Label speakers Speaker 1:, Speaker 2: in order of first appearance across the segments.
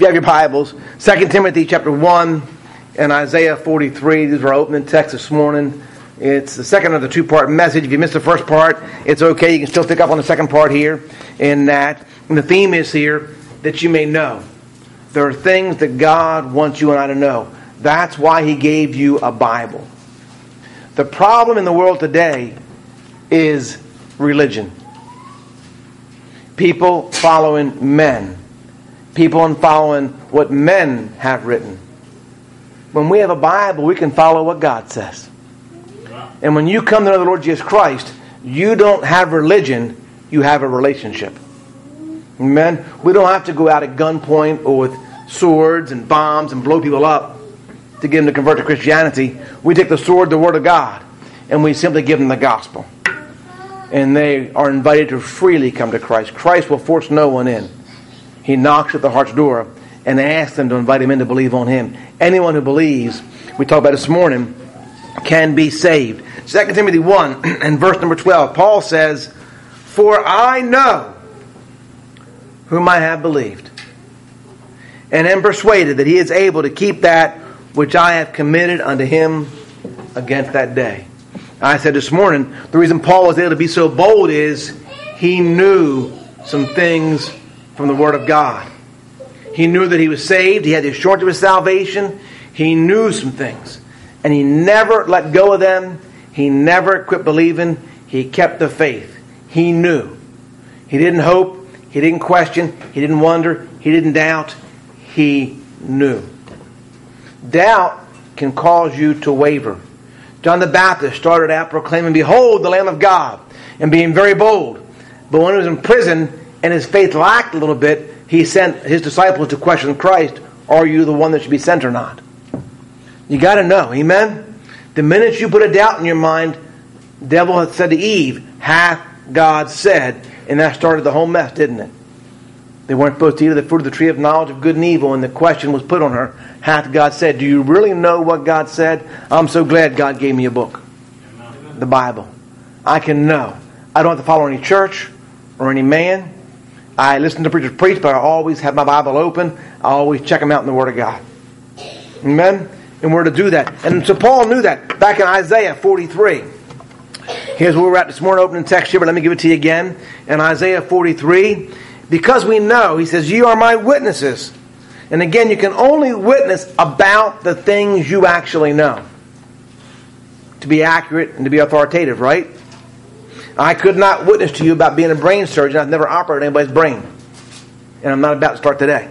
Speaker 1: you have your Bibles, 2 Timothy chapter 1 and Isaiah 43. These are our opening texts this morning. It's the second of the two-part message. If you missed the first part, it's okay. You can still pick up on the second part here in that. And the theme is here, that you may know. There are things that God wants you and I to know. That's why He gave you a Bible. The problem in the world today is religion. People following men. People following what men have written. When we have a Bible, we can follow what God says. And when you come to know the Lord Jesus Christ, you don't have religion, you have a relationship. Amen? We don't have to go out at gunpoint or with swords and bombs and blow people up to get them to convert to Christianity. We take the sword, the Word of God, and we simply give them the gospel. And they are invited to freely come to Christ. Christ will force no one in. He knocks at the heart's door and asks them to invite him in to believe on Him. Anyone who believes, we talked about this morning, can be saved. 2 Timothy 1 and verse number 12, Paul says, "For I know whom I have believed, and am persuaded that He is able to keep that which I have committed unto Him against that day." I said this morning, the reason Paul was able to be so bold is he knew some things from the Word of God. He knew that he was saved. He had the assurance of his salvation. He knew some things. And he never let go of them. He never quit believing. He kept the faith. He knew. He didn't hope. He didn't question. He didn't wonder. He didn't doubt. He knew. Doubt can cause you to waver. John the Baptist started out proclaiming, "Behold, the Lamb of God," and being very bold. But when he was in prison and his faith lacked a little bit, he sent his disciples to question Christ, "Are you the one that should be sent or not?" You got to know, amen? The minute you put a doubt in your mind, the devil had said to Eve, "Hath God said?" And that started the whole mess, didn't it? They weren't supposed to eat of the fruit of the tree of knowledge of good and evil, and the question was put on her, "Hath God said?" Do you really know what God said? I'm so glad God gave me a book, the Bible. I can know. I don't have to follow any church or any man. I listen to preachers preach, but I always have my Bible open. I always check them out in the Word of God. Amen? And we're to do that. And so Paul knew that back in Isaiah 43. Here's where we're at this morning, opening text here, but let me give it to you again. In Isaiah 43, because we know, he says, "Ye are my witnesses." And again, you can only witness about the things you actually know. To be accurate and to be authoritative, right? I could not witness to you about being a brain surgeon. I've never operated anybody's brain. And I'm not about to start today.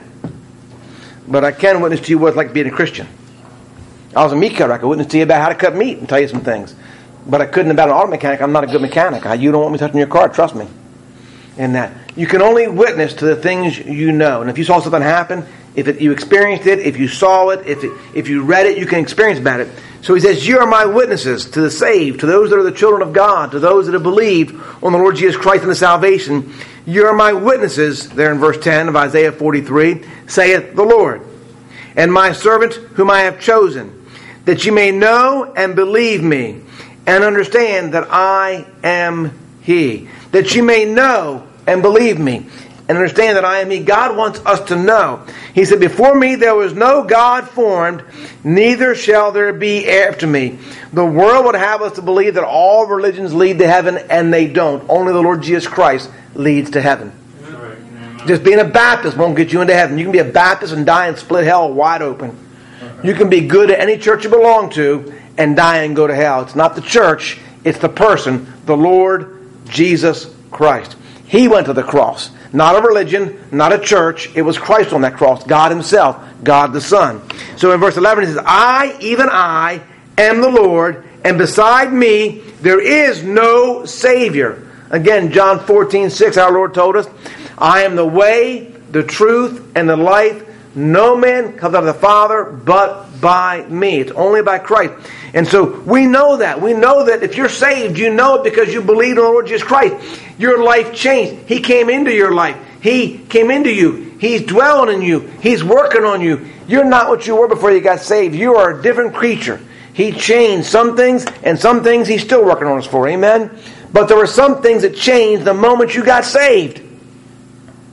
Speaker 1: But I can witness to you what it's like being a Christian. I was a meat cutter. I could witness to you about how to cut meat and tell you some things. But I couldn't about an auto mechanic. I'm not a good mechanic. You don't want me touching your car, trust me. And that you can only witness to the things you know. And if you saw something happen, you experienced it, if you saw it, if you read it, you can experience about it. So he says, "You are my witnesses to the saved, to those that are the children of God, to those that have believed on the Lord Jesus Christ and the salvation. You are my witnesses," there in verse 10 of Isaiah 43, "saith the Lord, and my servant whom I have chosen, that ye may know and believe me, and understand that I am He." That you may know and believe me, and understand that I am He. God wants us to know. He said, "Before me there was no God formed, neither shall there be after me." The world would have us to believe that all religions lead to heaven, and they don't. Only the Lord Jesus Christ leads to heaven. Just being a Baptist won't get you into heaven. You can be a Baptist and die and split hell wide open. You can be good at any church you belong to and die and go to hell. It's not the church, it's the person, the Lord Jesus Christ. He went to the cross. Not a religion, not a church. It was Christ on that cross. God Himself, God the Son. So in verse 11 it says, "I, even I, am the Lord, and beside me there is no Savior." Again, John 14:6, our Lord told us, "I am the way, the truth, and the life. No man comes out of the Father but by me." It's only by Christ. And so we know that. We know that if you're saved, you know it because you believe in the Lord Jesus Christ. Your life changed. He came into your life. He came into you. He's dwelling in you. He's working on you. You're not what you were before you got saved. You are a different creature. He changed some things, and some things He's still working on us for. Amen? But there were some things that changed the moment you got saved.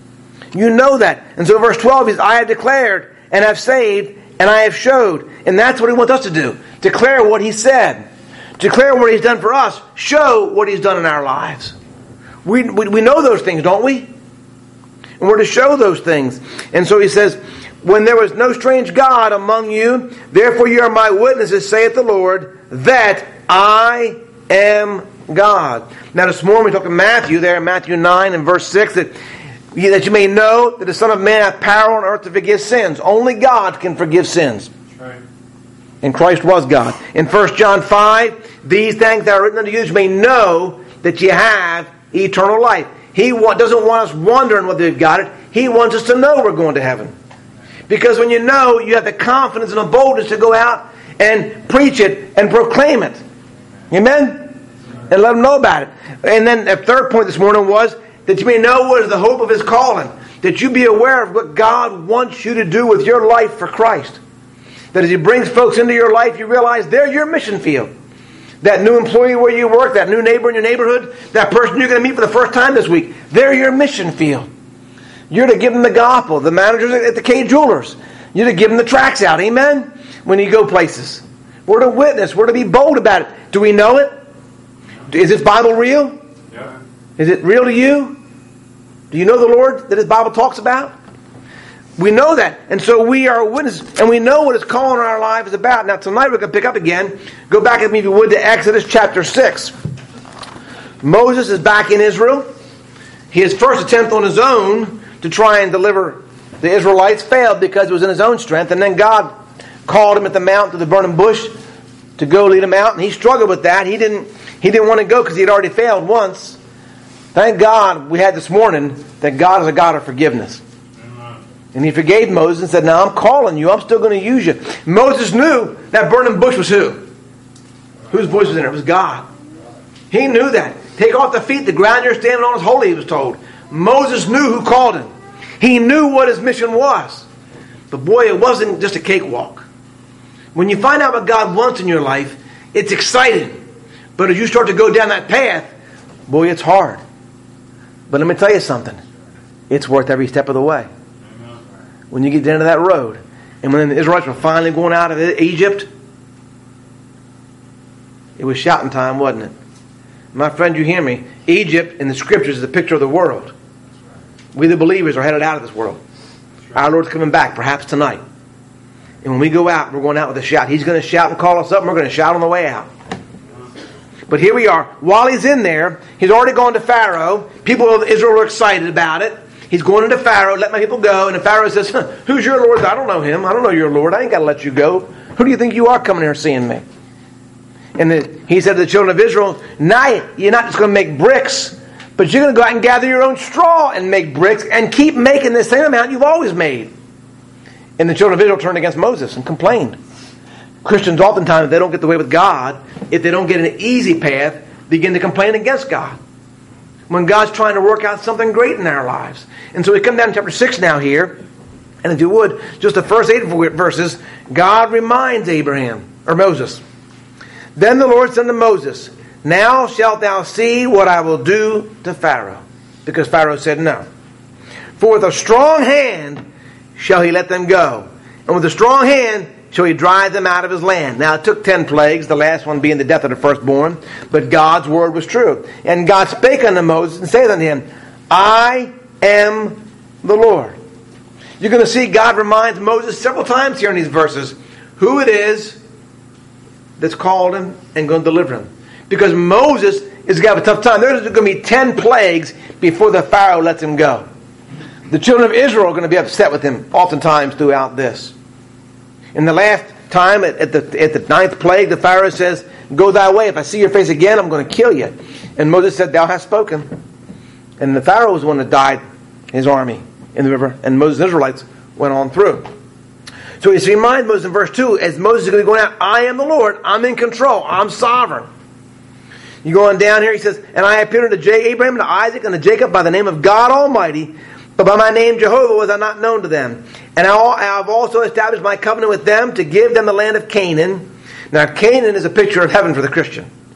Speaker 1: You know that. And so verse 12 is, I have declared and have saved and I have showed. And that's what he wants us to do. Declare what he said. Declare what he's done for us. Show what he's done in our lives. We know those things, don't we? And we're to show those things. And so he says, when there was no strange God among you, therefore you are my witnesses, saith the Lord, that I am God. Now this morning we talked to Matthew there in Matthew 9 and verse 6 that you may know that the Son of Man hath power on earth to forgive sins. Only God can forgive sins. That's right. And Christ was God. In 1 John 5, these things that are written unto you, you may know that you have eternal life. He doesn't want us wondering whether we've got it. He wants us to know we're going to heaven. Because when you know, you have the confidence and the boldness to go out and preach it and proclaim it. Amen? And let them know about it. And then the third point this morning was that you may know what is the hope of his calling. That you be aware of what God wants you to do with your life for Christ. That as he brings folks into your life, you realize they're your mission field. That new employee where you work, that new neighbor in your neighborhood, that person you're going to meet for the first time this week, they're your mission field. You're to give them the gospel. The managers at the K Jewelers, you're to give them the tracts out. Amen? When you go places. We're to witness. We're to be bold about it. Do we know it? Is this Bible real? Yeah. Is it real to you? Do you know the Lord that his Bible talks about? We know that. And so we are witnesses. And we know what his calling in our life is about. Now tonight we're going to pick up again. Go back with me if you would to Exodus chapter 6. Moses is back in Israel. His first attempt on his own to try and deliver the Israelites failed because it was in his own strength. And then God called him at the mount to the burning bush to go lead him out. And he struggled with that. He didn't want to go because he had already failed once. Thank God we had this morning that God is a God of forgiveness. And he forgave Moses and said, now I'm calling you. I'm still going to use you. Moses knew that burning bush was who? Whose voice was in it? It was God. He knew that. Take off the feet. The ground you're standing on is holy, he was told. Moses knew who called him. He knew what his mission was. But boy, it wasn't just a cakewalk. When you find out what God wants in your life, it's exciting. But as you start to go down that path, boy, it's hard. But let me tell you something. It's worth every step of the way. When you get down to that road, and when the Israelites were finally going out of Egypt, it was shouting time, wasn't it? My friend, you hear me? Egypt in the scriptures is a picture of the world. We the believers are headed out of this world. Our Lord's coming back, perhaps tonight. And when we go out, we're going out with a shout. He's going to shout and call us up, and we're going to shout on the way out. But here we are. While he's in there, he's already gone to Pharaoh. People of Israel are excited about it. He's going into Pharaoh, let my people go. And the Pharaoh says, who's your Lord? I don't know him. I don't know your Lord. I ain't got to let you go. Who do you think you are coming here seeing me? And he said to the children of Israel, now you're not just going to make bricks, but you're going to go out and gather your own straw and make bricks and keep making the same amount you've always made. And the children of Israel turned against Moses and complained. Christians oftentimes, if they don't get the way with God, if they don't get an easy path, begin to complain against God. When God's trying to work out something great in our lives. And so we come down to chapter 6 now here. And if you would, just the first 8 verses, God reminds Moses. Then the Lord said to Moses, now shalt thou see what I will do to Pharaoh. Because Pharaoh said no. For with a strong hand shall he let them go. And with a strong hand shall he drive them out of his land. Now it took 10 plagues, the last one being the death of the firstborn. But God's word was true. And God spake unto Moses and saith unto him, I am the Lord. You're going to see God reminds Moses several times here in these verses who it is that's called him and going to deliver him. Because Moses is going to have a tough time. There's going to be 10 plagues before the Pharaoh lets him go. The children of Israel are going to be upset with him oftentimes throughout this. In the last time, at the 9th plague, the Pharaoh says, go thy way. If I see your face again, I'm going to kill you. And Moses said, thou hast spoken. And the Pharaoh was the one that died, his army, in the river. And Moses and the Israelites went on through. So he reminds Moses in verse 2, as Moses is going to be going out, I am the Lord. I'm in control. I'm sovereign. You go on down here, he says, and I appeared unto Abraham, and to Isaac, and to Jacob by the name of God Almighty, but by my name Jehovah was I not known to them. And I have also established my covenant with them to give them the land of Canaan. Now Canaan is a picture of heaven for the Christian.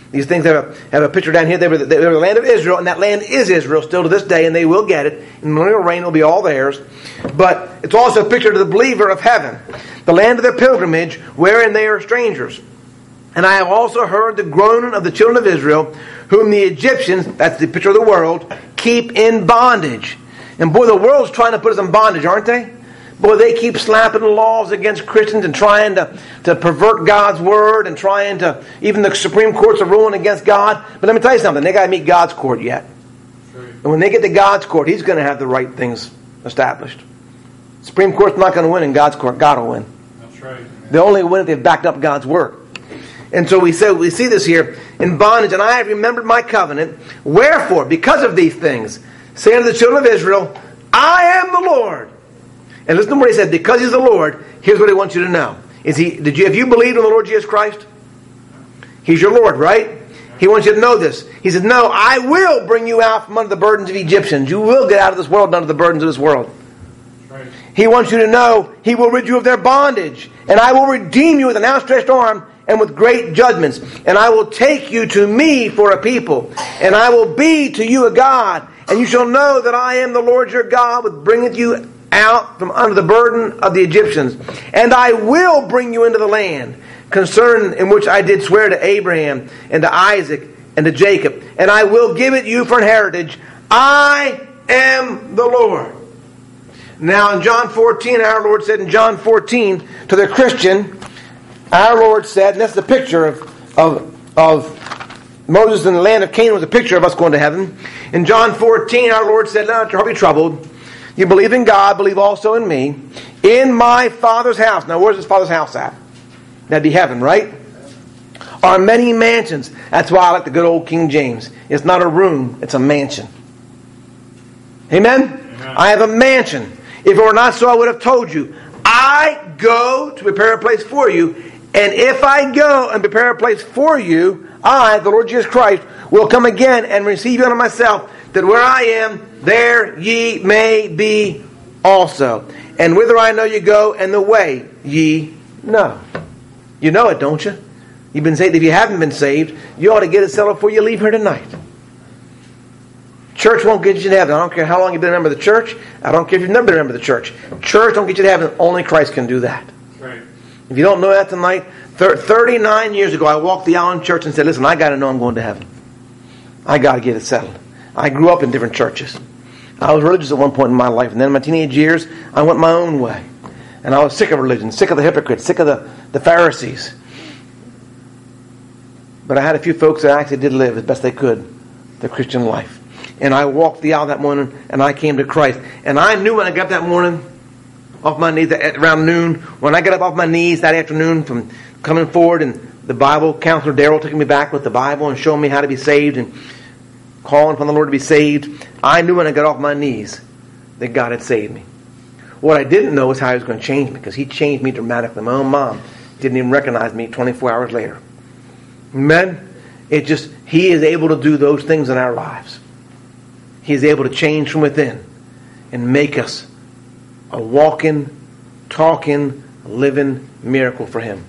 Speaker 1: These things have a picture down here. They were the land of Israel, and that land is Israel still to this day, and they will get it. And the millennial reign will be all theirs. But it's also a picture to the believer of heaven, the land of their pilgrimage, wherein they are strangers. And I have also heard the groaning of the children of Israel, whom the Egyptians, that's the picture of the world, keep in bondage. And boy, the world's trying to put us in bondage, aren't they? Boy, they keep slapping laws against Christians and trying to pervert God's word and trying to, even the Supreme Courts are ruling against God. But let me tell you something, they got to meet God's court yet. And when they get to God's court, He's going to have the right things established. Supreme Court's not going to win in God's court. God will win.
Speaker 2: That's right.
Speaker 1: They'll only win if they've backed up God's word. And so we see this here in bondage. And I have remembered my covenant. Wherefore, because of these things, say unto the children of Israel, I am the Lord. And listen to what He said. Because He's the Lord, here's what He wants you to know. Have you believed in the Lord Jesus Christ? He's your Lord, right? He wants you to know this. He said, no, I will bring you out from under the burdens of Egyptians. You will get out of this world and under the burdens of this world.
Speaker 2: Right.
Speaker 1: He wants you to know He will rid you of their bondage. And I will redeem you with an outstretched arm and with great judgments. And I will take you to me for a people. And I will be to you a God. And you shall know that I am the Lord your God, which bringeth you out from under the burden of the Egyptians. And I will bring you into the land concerning in which I did swear to Abraham and to Isaac and to Jacob. And I will give it you for an heritage. I am the Lord. Now in John 14, our Lord said in John 14 to the Christian, our Lord said, and that's the picture of Moses in the land of Canaan was a picture of us going to heaven. In John 14, our Lord said, "Let your heart be troubled. You believe in God, believe also in me. In my Father's house." Now, where's His Father's house at? That'd be heaven, right? "Are many mansions." That's why I like the good old King James. It's not a room, it's a mansion. Amen?
Speaker 2: Amen.
Speaker 1: I have a mansion. If it were not so, I would have told you. I go to prepare a place for you. And if I go and prepare a place for you, I, the Lord Jesus Christ, will come again and receive you unto myself, that where I am, there ye may be also. And whither I know you go, and the way ye know. You know it, don't you? You've been saved. If you haven't been saved, you ought to get it settled before you leave here tonight. Church won't get you to heaven. I don't care how long you've been a member of the church. I don't care if you've never been a member of the church. Church don't get you to heaven. Only Christ can do that.
Speaker 2: Right.
Speaker 1: If you don't know that tonight, 39 years ago, I walked the aisle in church and said, listen, I got to know I'm going to heaven. I got to get it settled. I grew up in different churches. I was religious at one point in my life. And then in my teenage years, I went my own way. And I was sick of religion, sick of the hypocrites, sick of the Pharisees. But I had a few folks that actually did live as best they could the Christian life. And I walked the aisle that morning, and I came to Christ. And I knew when I got up that morning, off my knees at around noon, when I got up off my knees that afternoon from coming forward, and the Bible counselor Darrell took me back with the Bible and showing me how to be saved and calling upon the Lord to be saved, I knew when I got off my knees that God had saved me. What I didn't know was how He was going to change me, because He changed me dramatically. My own mom didn't even recognize me 24 hours later. Amen? He is able to do those things in our lives. He is able to change from within and make us a walking, talking, living miracle for Him.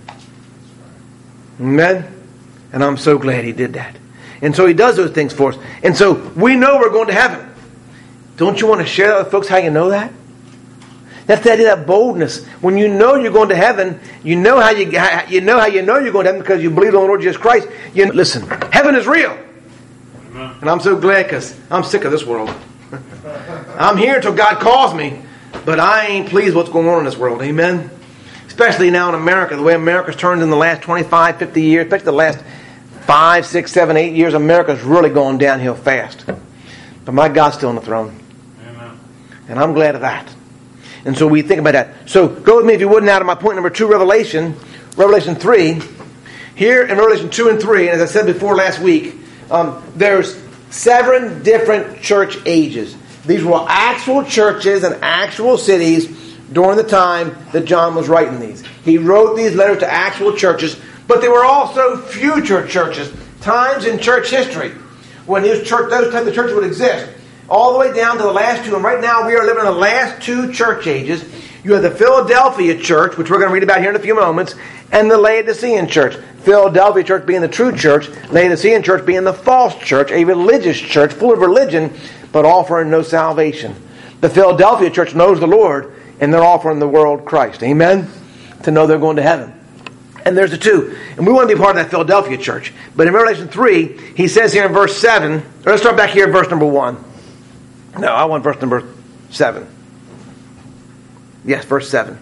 Speaker 1: Amen? And I'm so glad He did that. And so He does those things for us. And so we know we're going to heaven. Don't you want to share with folks how you know that? That's the idea, that boldness. When you know you're going to heaven, you know how you know you're going to heaven because you believe on the Lord Jesus Christ. Listen, heaven is real. Amen. And I'm so glad, because I'm sick of this world. I'm here until God calls me, but I ain't pleased with what's going on in this world. Amen? Especially now in America, the way America's turned in the last 25, 50 years, especially the last 5, 6, 7, 8 years, America's really gone downhill fast. But my God's still on the throne.
Speaker 2: Amen.
Speaker 1: And I'm glad of that. And so we think about that. So go with me, if you would, now to my point number 2, Revelation 3. Here in Revelation 2 and 3, and as I said before last week, there's 7 different church ages. These were actual churches and actual cities during the time that John was writing these. He wrote these letters to actual churches, but they were also future churches, times in church history when those types of churches would exist. All the way down to the last 2. And right now we are living in the last 2 church ages. You have the Philadelphia church, which we're going to read about here in a few moments, and the Laodicean church. Philadelphia church being the true church, Laodicean church being the false church, a religious church full of religion, but offering no salvation. The Philadelphia church knows the Lord, and they're offering the world Christ. Amen? To know they're going to heaven. And there's the two. And we want to be part of that Philadelphia church. But in Revelation 3, he says here in verse 7, or let's start back here at verse number 1. No, I want verse number 7. Yes, verse 7.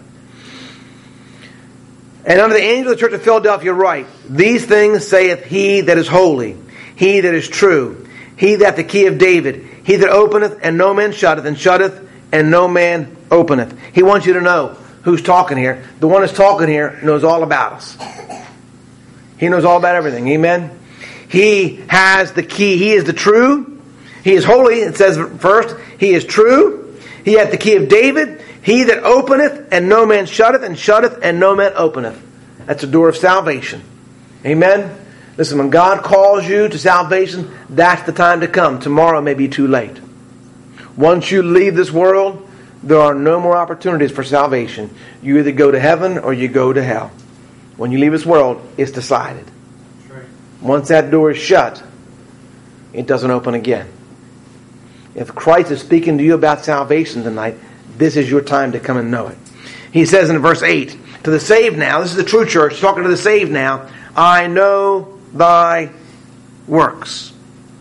Speaker 1: And unto the angel of the church of Philadelphia write, These things saith he that is holy, he that is true, he that hath the key of David, he that openeth, and no man shutteth, and shutteth, and no man openeth. He wants you to know who's talking here. The one that's talking here knows all about us. He knows all about everything. Amen? He has the key. He is the true. He is holy. It says first, he is true. He hath the key of David. He that openeth, and no man shutteth, and shutteth, and no man openeth. That's the door of salvation. Amen? Listen, when God calls you to salvation, that's the time to come. Tomorrow may be too late. Once you leave this world, there are no more opportunities for salvation. You either go to heaven or you go to hell. When you leave this world, it's decided.
Speaker 2: Right.
Speaker 1: Once that door is shut, it doesn't open again. If Christ is speaking to you about salvation tonight, this is your time to come and know it. He says in verse 8, to the saved now, this is the true church, talking to the saved now, I know thy works.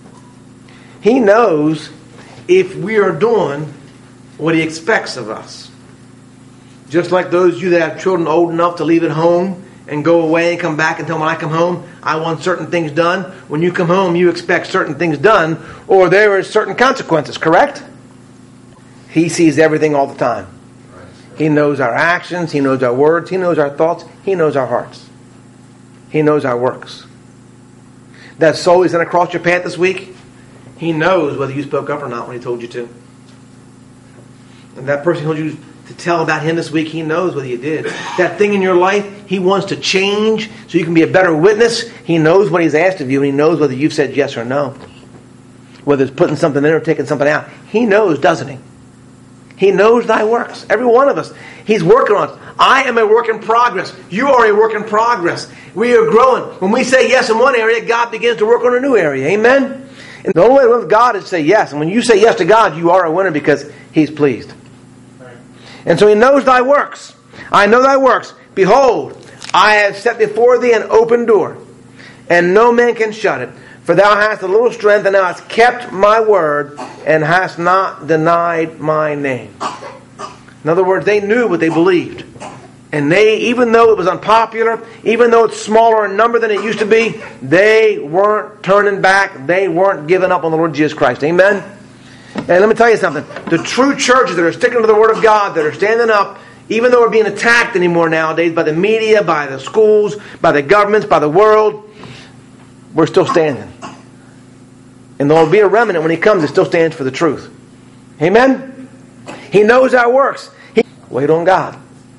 Speaker 1: He knows if we are doing what he expects of us. Just like those of you that have children old enough to leave at home and go away and come back and tell them, when I come home, I want certain things done. When you come home, you expect certain things done, or there are certain consequences, correct? He sees everything all the time. He knows our actions, he knows our words, he knows our thoughts, he knows our hearts. He knows our works. That soul he's going to cross your path this week, he knows whether you spoke up or not when he told you to. And that person who told you to tell about him this week, he knows whether you did. That thing in your life, he wants to change so you can be a better witness. He knows what he's asked of you, and he knows whether you've said yes or no. Whether it's putting something in or taking something out. He knows, doesn't he? He knows thy works. Every one of us. He's working on us. I am a work in progress. You are a work in progress. We are growing. When we say yes in one area, God begins to work on a new area. Amen? And the only way to live with God is to say yes. And when you say yes to God, you are a winner because he's pleased. And so he knows thy works. I know thy works. Behold, I have set before thee an open door, and no man can shut it. For thou hast a little strength, and thou hast kept my word, and hast not denied my name. In other words, they knew what they believed. And they, even though it was unpopular, even though it's smaller in number than it used to be, they weren't turning back. They weren't giving up on the Lord Jesus Christ. Amen? And let me tell you something. The true churches that are sticking to the Word of God, that are standing up, even though we're being attacked anymore nowadays by the media, by the schools, by the governments, by the world, we're still standing. And there will be a remnant when he comes that still stands for the truth. Amen? He knows our works. Wait on God.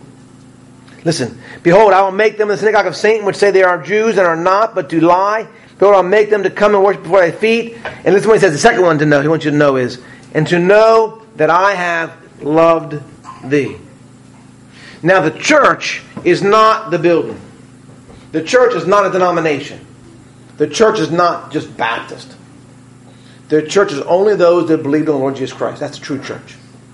Speaker 1: Listen. Behold, I will make them the synagogue of Satan, which say they are Jews and are not, but do lie. Behold, I'll make them to come and worship before thy feet. And listen to what he says. The second one to know, he wants you to know is, and to know that I have loved thee. Now the church is not the building. The church is not a denomination. The church is not just Baptist. The church is only those that believe in the Lord Jesus Christ. That's the true church.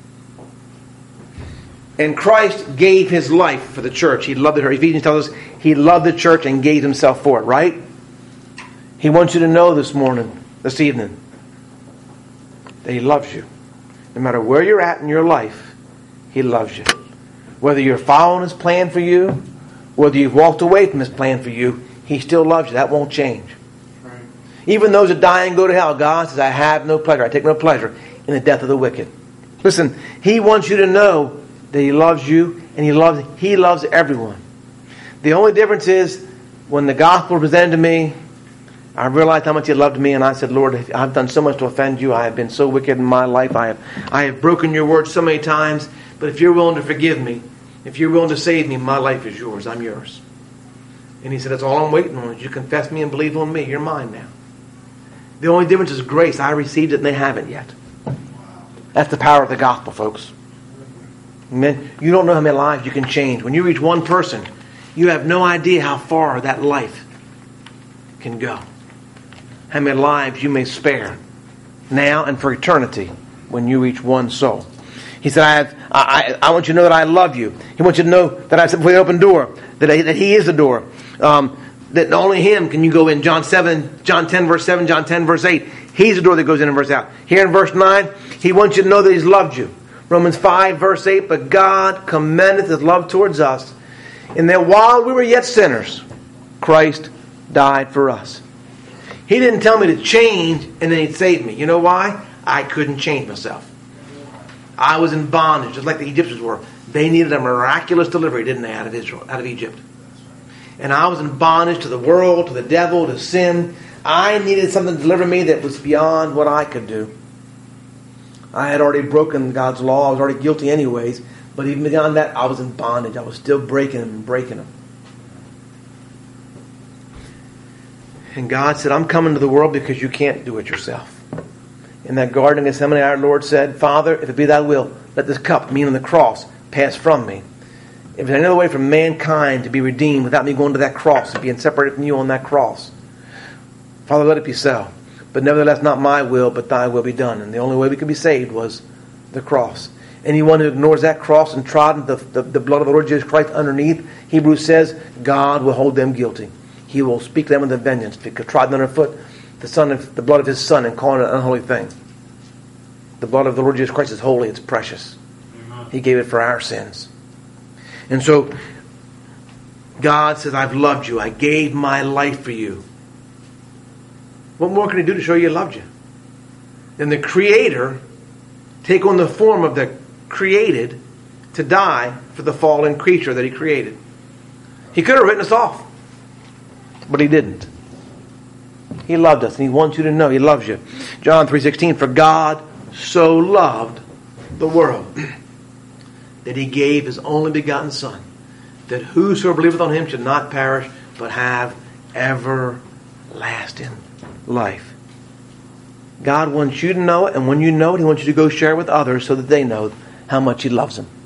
Speaker 1: And Christ gave his life for the church. He loved it. Ephesians tells us he loved the church and gave himself for it, right? He wants you to know this evening, that he loves you. No matter where you're at in your life, he loves you. Whether you're following his plan for you, whether you've walked away from his plan for you, he still loves you. That won't change. Right. Even those that die and go to hell, God says, I have no pleasure. I take no pleasure in the death of the wicked. Listen, he wants you to know that he loves you, and he loves everyone. The only difference is, when the gospel was presented to me, I realized how much he loved me, and I said, Lord, I've done so much to offend you. I have been so wicked in my life. I have broken your word so many times. But if you're willing to forgive me, if you're willing to save me, my life is yours. I'm yours. And he said, that's all I'm waiting on. Is you confess me and believe on me. You're mine now. The only difference is grace. I received it and they haven't yet. That's the power of the gospel, folks. Amen. You don't know how many lives you can change. When you reach one person, you have no idea how far that life can go. How many lives you may spare now and for eternity when you reach one soul. He said, I want you to know that I love you. He wants you to know that I said before the open door, that He is the door. That only Him can you go in. John 10 verse 7, John 10 verse 8. He's the door that goes in and verse out. Here in verse 9, He wants you to know that He's loved you. Romans 5 verse 8, but God commendeth His love towards us, in that while we were yet sinners, Christ died for us. He didn't tell me to change and then He'd save me. You know why? I couldn't change myself. I was in bondage, just like the Egyptians were. They needed a miraculous delivery, didn't they, out of Egypt. And I was in bondage to the world, to the devil, to sin. I needed something to deliver me that was beyond what I could do. I had already broken God's law. I was already guilty anyways. But even beyond that, I was in bondage. I was still breaking Him and breaking Him. And God said, I'm coming to the world because you can't do it yourself. In that garden of Gethsemane, our Lord said, Father, if it be thy will, let this cup, meaning the cross, pass from me. If there's another way for mankind to be redeemed without me going to that cross and being separated from you on that cross, Father, let it be so. But nevertheless, not my will, but thy will be done. And the only way we could be saved was the cross. Anyone who ignores that cross and trodden the blood of the Lord Jesus Christ underneath, Hebrews says, God will hold them guilty. He will speak to them with a vengeance. If it trodden underfoot the blood of His Son and calling it an unholy thing. The blood of the Lord Jesus Christ is holy. It's precious. Amen. He gave it for our sins. And so, God says, I've loved you. I gave my life for you. What more can He do to show you He loved you? Then the Creator take on the form of the created to die for the fallen creature that He created. He could have written us off. But He didn't. He loved us, and He wants you to know He loves you. John 3:16, for God so loved the world that He gave His only begotten Son, that whosoever believeth on Him should not perish, but have everlasting life. God wants you to know it, and when you know it, He wants you to go share it with others so that they know how much He loves them.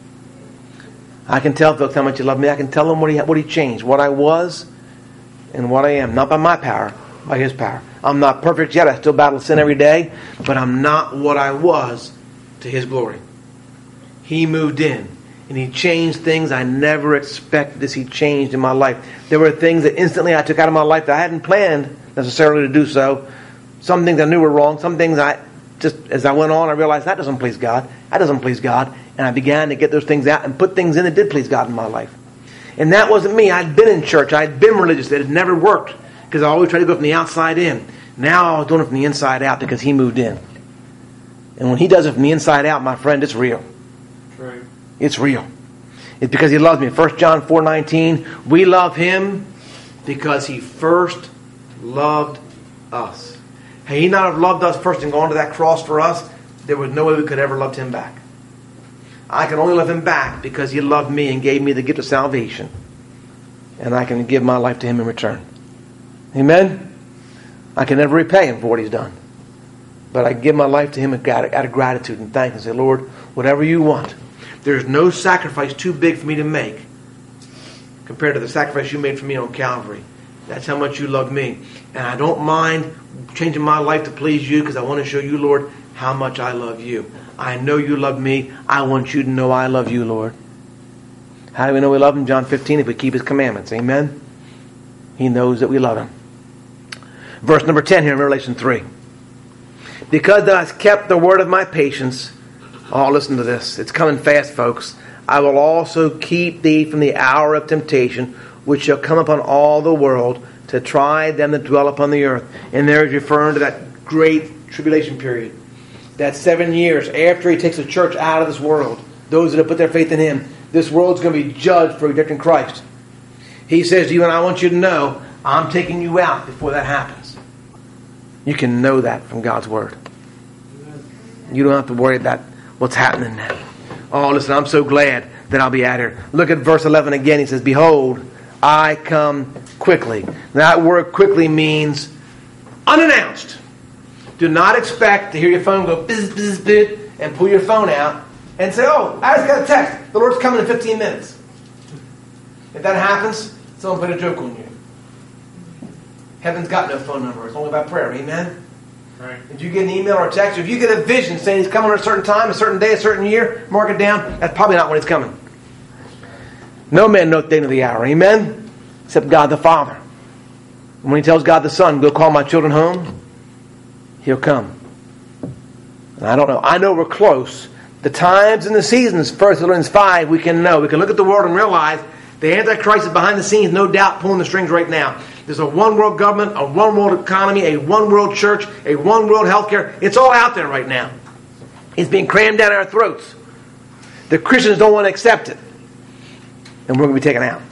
Speaker 1: I can tell folks how much He loved me. I can tell them what He changed, what I was and what I am. Not by my power, by His power. I'm not perfect yet. I still battle sin every day, but I'm not what I was to His glory. He moved in, and He changed things I never expected as He changed in my life. There were things that instantly I took out of my life that I hadn't planned necessarily to do so. Some things I knew were wrong. Some things as I went on, I realized that doesn't please God. That doesn't please God. And I began to get those things out and put things in that did please God in my life. And that wasn't me. I'd been in church. I'd been religious. It had never worked because I always tried to go from the outside in. Now I was doing it from the inside out because He moved in. And when He does it from the inside out, my friend, it's real.
Speaker 2: Right.
Speaker 1: It's real. It's because He loves me. 1 John 4:19, we love Him because He first loved us. Had He not have loved us first and gone to that cross for us, there was no way we could ever loved Him back. I can only love Him back because He loved me and gave me the gift of salvation. And I can give my life to Him in return. Amen? I can never repay Him for what He's done. But I give my life to Him out of gratitude and thanks and say, Lord, whatever you want. There's no sacrifice too big for me to make compared to the sacrifice you made for me on Calvary. That's how much you love me. And I don't mind changing my life to please you because I want to show you, Lord, how much I love you. I know you love me. I want you to know I love you, Lord. How do we know we love Him? John 15, if we keep His commandments. Amen? He knows that we love Him. Verse number 10 here in Revelation 3. Because thou hast kept the word of my patience. Oh, listen to this. It's coming fast, folks. I will also keep thee from the hour of temptation, which shall come upon all the world, to try them that dwell upon the earth. And there is referring to that great tribulation period. That 7 years after He takes the church out of this world. Those that have put their faith in Him. This world's going to be judged for rejecting Christ. He says to you, and I want you to know, I'm taking you out before that happens. You can know that from God's Word. You don't have to worry about what's happening now. Oh, listen, I'm so glad that I'll be out here. Look at verse 11 again. He says, behold, I come quickly. That word quickly means unannounced. Do not expect to hear your phone go bizz, bizz, bizz, and pull your phone out and say, oh, I just got a text. The Lord's coming in 15 minutes. If that happens, someone put a joke on you. Heaven's got no phone number. It's only by prayer. Amen?
Speaker 2: Right.
Speaker 1: If you get an email or a text, or if you get a vision saying He's coming at a certain time, a certain day, a certain year, mark it down. That's probably not when He's coming. No man knoweth the day nor the hour. Amen? Except God the Father. And when He tells God the Son, go call my children home, He'll come. And I don't know. I know we're close. The times and the seasons, 1 Thessalonians 5, we can know. We can look at the world and realize the Antichrist is behind the scenes, no doubt, pulling the strings right now. There's a one world government, a one world economy, a one world church, a one world healthcare. It's all out there right now. It's being crammed down our throats. The Christians don't want to accept it. And we're going to be taken out.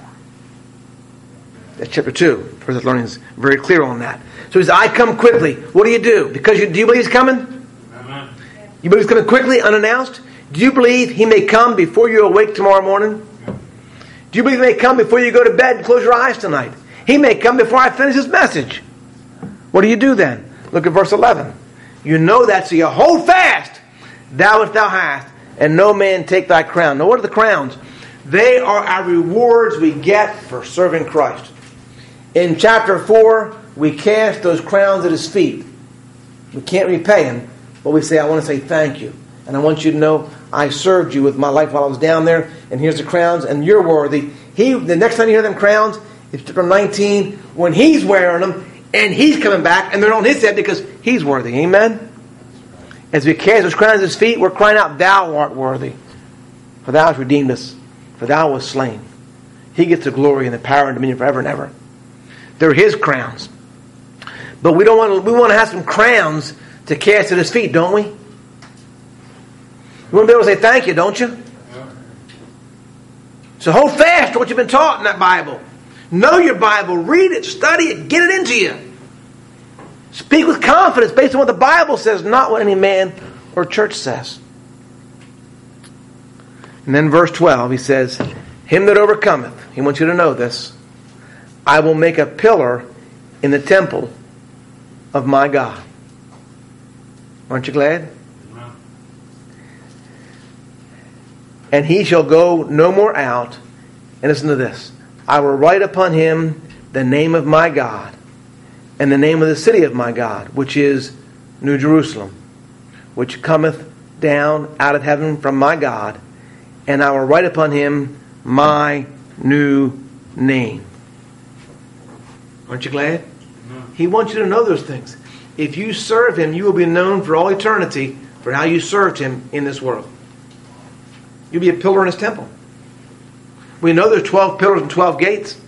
Speaker 1: That's chapter 2. 1 Thessalonians is very clear on that. So he says, I come quickly. What do you do? Because do you believe He's coming?
Speaker 2: Amen.
Speaker 1: You believe He's coming quickly, unannounced? Do you believe He may come before you awake tomorrow morning? Do you believe He may come before you go to bed and close your eyes tonight? He may come before I finish this message. What do you do then? Look at verse 11. You know that, so you hold fast, thou which thou hast, and no man take thy crown. Now what are the crowns? They are our rewards we get for serving Christ. In chapter 4, we cast those crowns at His feet. We can't repay Him, but we say, I want to say thank you. And I want you to know I served you with my life while I was down there, and here's the crowns, and you're worthy. The next time you hear them crowns, it's chapter 19, when He's wearing them, and He's coming back, and they're on His head because He's worthy. Amen? As we cast those crowns at His feet, we're crying out, Thou art worthy. For Thou hast redeemed us. For Thou wast slain. He gets the glory and the power and dominion forever and ever. They're His crowns. But we want to have some crowns to cast at His feet, don't we? You want to be able to say thank you, don't you?
Speaker 2: Yeah.
Speaker 1: So hold fast to what you've been taught in that Bible. Know your Bible. Read it. Study it. Get it into you. Speak with confidence based on what the Bible says, not what any man or church says. And then verse 12, he says, Him that overcometh, he wants you to know this, I will make a pillar in the temple of my God. Aren't you glad?
Speaker 2: Amen.
Speaker 1: And he shall go no more out. And listen to this. I will write upon him the name of my God and the name of the city of my God, which is New Jerusalem, which cometh down out of heaven from my God, and I will write upon him my new name. Aren't you glad?
Speaker 2: Amen.
Speaker 1: He wants you to know those things. If you serve Him, you will be known for all eternity for how you served Him in this world. You'll be a pillar in His temple. We know there's 12 pillars and 12 gates.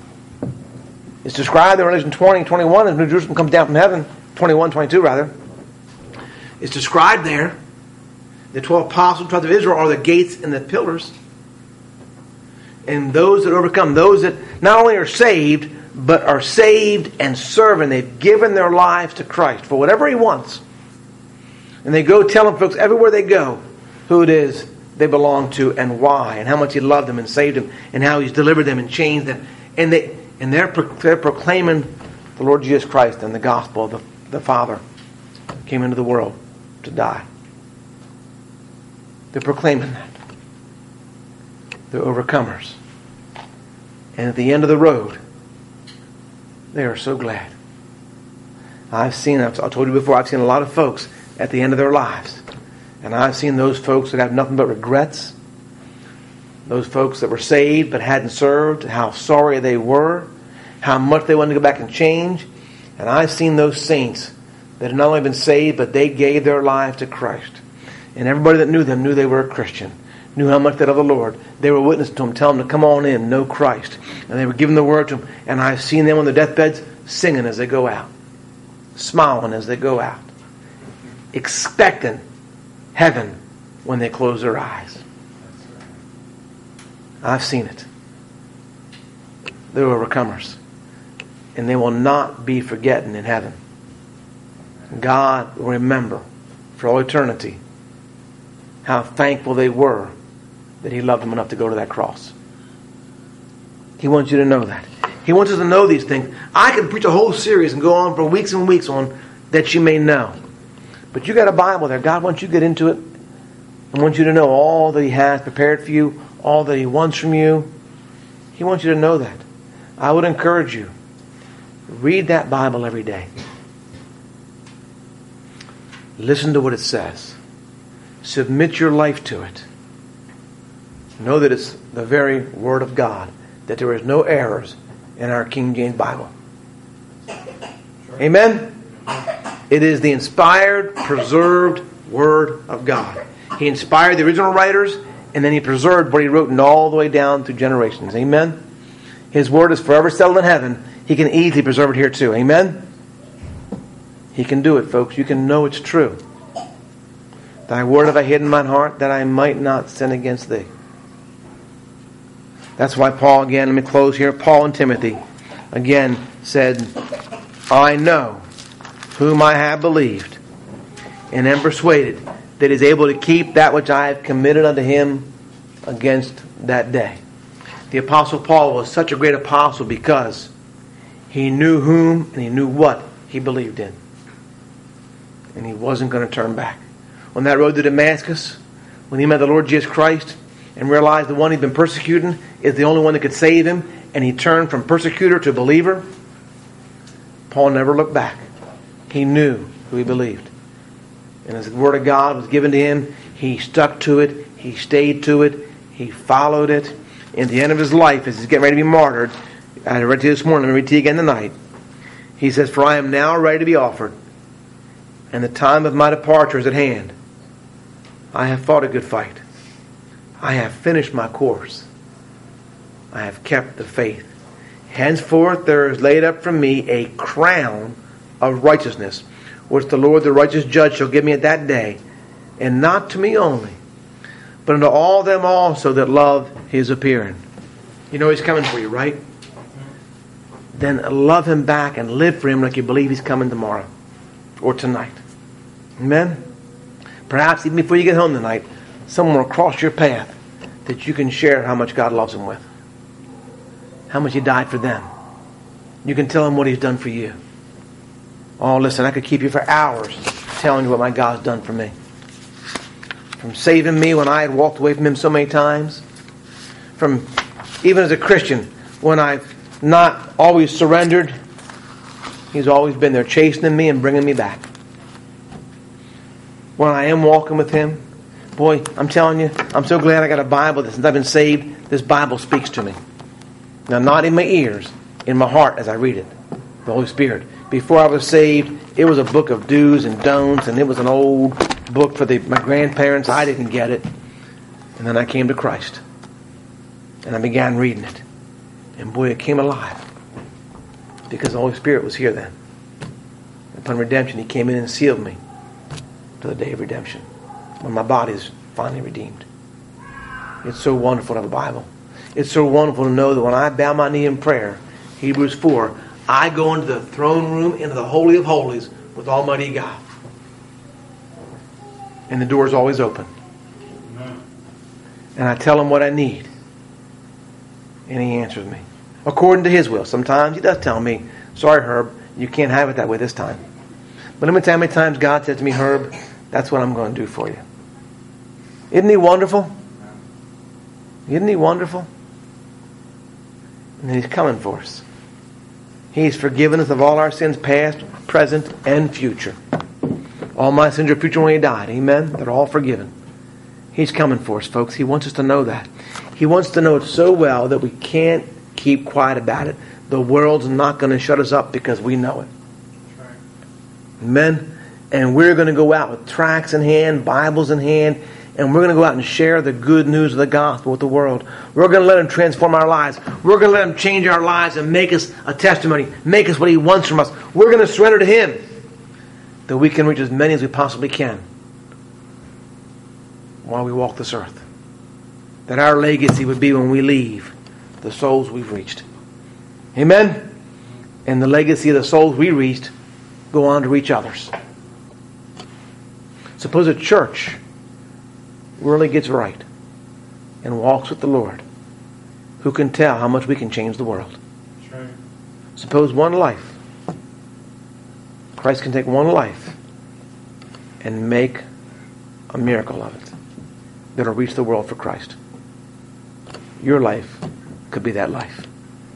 Speaker 1: It's described in Revelation 20 and 21 as New Jerusalem comes down from heaven. 21, 22 rather. It's described there. The 12 apostles, tribes of Israel, are the gates and the pillars. And those that overcome, those that not only are saved, but are saved and serve, and they've given their lives to Christ for whatever He wants. And they go telling folks everywhere they go who it is they belong to and why, and how much He loved them and saved them, and how He's delivered them and changed them. And they're proclaiming the Lord Jesus Christ and the gospel of the Father came into the world to die. They're proclaiming that. They're overcomers. And at the end of the road, they are so glad. I've told you before, I've seen a lot of folks at the end of their lives. And I've seen those folks that have nothing but regrets. Those folks that were saved but hadn't served, how sorry they were, how much they wanted to go back and change. And I've seen those saints that had not only been saved, but they gave their lives to Christ. And everybody that knew them knew they were a Christian, knew how much they loved the Lord. They were witnessing to them, telling them to come on in, know Christ. And they were giving the word to them. And I've seen them on their deathbeds singing as they go out, smiling as they go out, expecting heaven when they close their eyes. I've seen it. They're overcomers. And they will not be forgotten in heaven. God will remember for all eternity how thankful they were that He loved them enough to go to that cross. He wants you to know that. He wants us to know these things. I could preach a whole series and go on for weeks and weeks on that you may know. But you got a Bible there. God wants you to get into it I want you to know all that He has prepared for you, all that He wants from you. He wants you to know that. I would encourage you, read that Bible every day. Listen to what it says. Submit your life to it. Know that it's the very Word of God, that there is no errors in our King James Bible. Amen? It is the inspired, preserved Word of God. He inspired the original writers, and then He preserved what He wrote all the way down through generations. Amen? His Word is forever settled in heaven. He can easily preserve it here too. Amen? He can do it, folks. You can know it's true. Thy word have I hid in mine heart, that I might not sin against Thee. That's why Paul, again, let me close here. Paul and Timothy, again, said, I know whom I have believed, and am persuaded that He is able to keep that which I have committed unto him against that day. The Apostle Paul was such a great apostle because he knew whom and he knew what he believed in. And he wasn't going to turn back. On that road to Damascus, when he met the Lord Jesus Christ and realized the one he'd been persecuting is the only one that could save him, and he turned from persecutor to believer, Paul never looked back. He knew who he believed. And as the Word of God was given to him, he stuck to it, he stayed to it, he followed it. And at the end of his life, as he's getting ready to be martyred, I read to you this morning, let me read to you again tonight. He says, For I am now ready to be offered, and the time of my departure is at hand. I have fought a good fight. I have finished my course. I have kept the faith. Henceforth there is laid up for me a crown of righteousness, which the Lord the righteous judge shall give me at that day, and not to me only, but unto all them also that love His appearing. You know He's coming for you, right? Then love Him back and live for Him like you believe He's coming tomorrow or tonight. Amen? Perhaps even before you get home tonight, someone will cross your path that you can share how much God loves them with. How much He died for them. You can tell them what He's done for you. Oh, listen, I could keep you for hours telling you what my God's done for me. From saving me when I had walked away from Him so many times. From, even as a Christian, when I've not always surrendered, He's always been there chastening me and bringing me back. When I am walking with Him, boy, I'm telling you, I'm so glad I got a Bible that since I've been saved, this Bible speaks to me. Now, not in my ears, in my heart as I read it. The Holy Spirit. Before I was saved, it was a book of do's and don'ts, and it was an old book for my grandparents. I didn't get it. And then I came to Christ. And I began reading it. And boy, it came alive. Because the Holy Spirit was here then. Upon redemption, He came in and sealed me to the day of redemption, when my body is finally redeemed. It's so wonderful to have a Bible. It's so wonderful to know that when I bow my knee in prayer, Hebrews 4, I go into the throne room, into the Holy of Holies with Almighty God. And the door is always open. And I tell Him what I need. And He answers me. According to His will. Sometimes He does tell me, sorry, Herb, you can't have it that way this time. But let me tell you how many times God said to me, Herb, that's what I'm going to do for you. Isn't He wonderful? Isn't He wonderful? And He's coming for us. He's forgiven us of all our sins, past, present, and future. All my sins are future when He died. Amen? They're all forgiven. He's coming for us, folks. He wants us to know that. He wants to know it so well that we can't keep quiet about it. The world's not going to shut us up because we know it. Amen? And we're going to go out with tracts in hand, Bibles in hand, and we're going to go out and share the good news of the gospel with the world. We're going to let Him transform our lives. We're going to let Him change our lives and make us a testimony, make us what He wants from us. We're going to surrender to Him that we can reach as many as we possibly can while we walk this earth. That our legacy would be when we leave the souls we've reached. Amen? And the legacy of the souls we reached go on to reach others. Suppose a church really gets right and walks with the Lord. Who can tell how much we can change the world? That's right. Suppose one life. Christ can take one life and make a miracle of it. that will reach the world for Christ. Your life could be that life.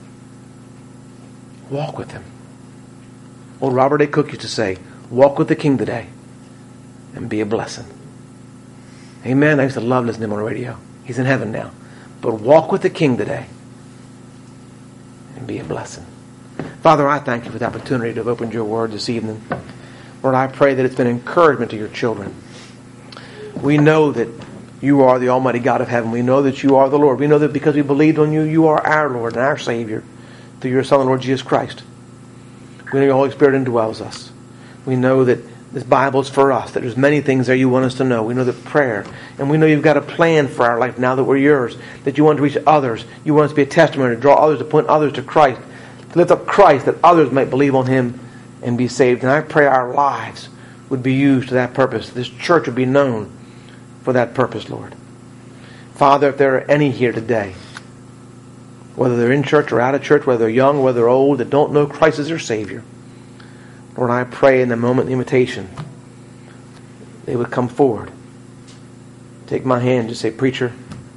Speaker 1: Walk with Him. Old Robert A. Cook used to say, walk with the King today and be a blessing. Amen. I used to love listening to him on the radio. He's in heaven now. But walk with the King today and be a blessing. Father, I thank you for the opportunity to have opened your word this evening. Lord, I pray that it's been encouragement to your children. We know that you are the Almighty God of heaven. We know that you are the Lord. We know that because we believed on you, you are our Lord and our Savior through your Son, the Lord Jesus Christ. We know your Holy Spirit indwells us. We know that this Bible is for us, that there's many things there you want us to know. We know that prayer, and we know you've got a plan for our life now that we're yours, that you want to reach others. You want us to be a testimony, to draw others, to point others to Christ, to lift up Christ, that others might believe on Him and be saved. And I pray our lives would be used to that purpose. This church would be known for that purpose, Lord. Father, if there are any here today, whether they're in church or out of church, whether they're young, whether they're old, that don't know Christ as their Savior, Lord, I pray in the moment of the invitation, they would come forward. Take my hand, just say, preacher,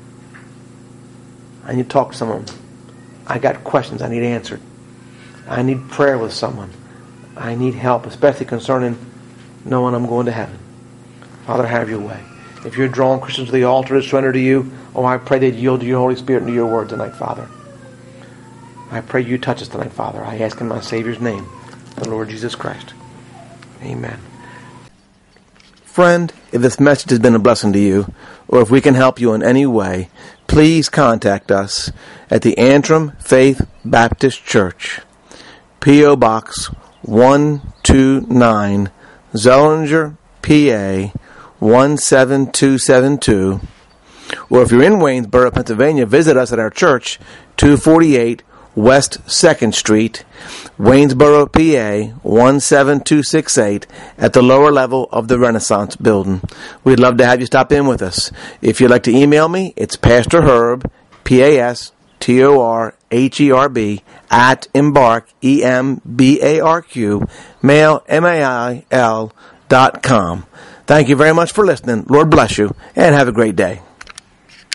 Speaker 1: I need to talk to someone. I got questions I need answered. I need prayer with someone. I need help, especially concerning knowing I'm going to heaven. Father, have your way. If you're drawing Christians to the altar to surrender to you, I pray they'd yield to your Holy Spirit and to your word tonight, Father. I pray you touch us tonight, Father. I ask in my Savior's name, the Lord Jesus Christ. Amen. Friend, if this message has been a blessing to you, or if we can help you in any way, please contact us at the Antrim Faith Baptist Church, P.O. Box 129, Zellinger, PA 17272. Or if you're in Waynesboro, Pennsylvania, visit us at our church, 248 West 2nd Street, Waynesboro, PA 17268, at the lower level of the Renaissance Building. We'd love to have you stop in with us. If you'd like to email me, it's Pastor Herb, PASTORHERB, at Embark, EMBARQ, mail, MAIL.com. Thank you very much for listening. Lord bless you, and have a great day.